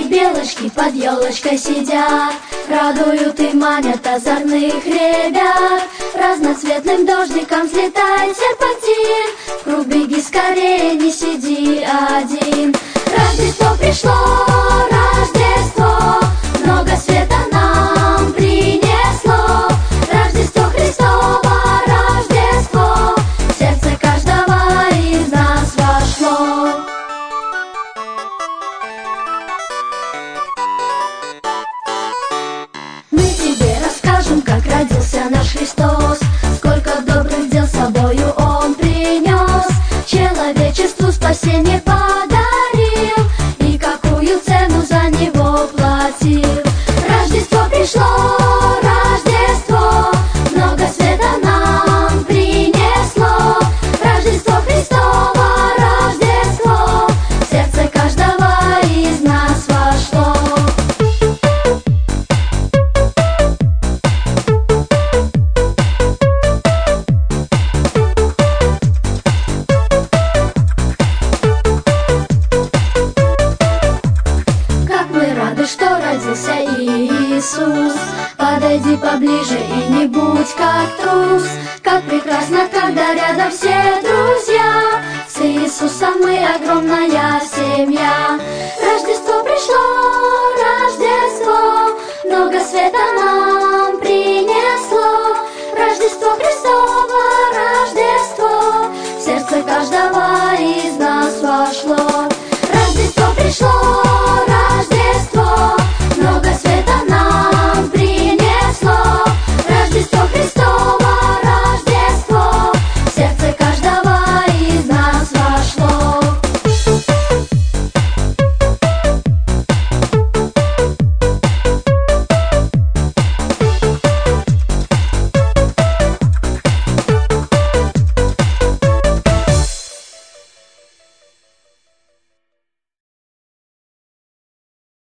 белочки под елочкой сидят, радуют и манят озорных ребят. Разноцветным дождиком взлетает серпантин, в круг беги скорее, не сиди один. Рождество пришло, Рождество, много света нам принесло. Рождество Христово, Рождество, в сердце каждого из нас вошло. Мы тебе расскажем, как родился наш Христос, сколько добрых дел с собою Он принес, человечеству спасение подарил и какую цену за него платил. Рождество пришло, Рождество, много света нам принесло. Рождество Христово, Рождество, в сердце каждого из нас вошло. Рады, что родился Иисус. Подойди поближе и не будь как трус. Как прекрасно, когда рядом все друзья. С Иисусом мы огромная семья. Рождество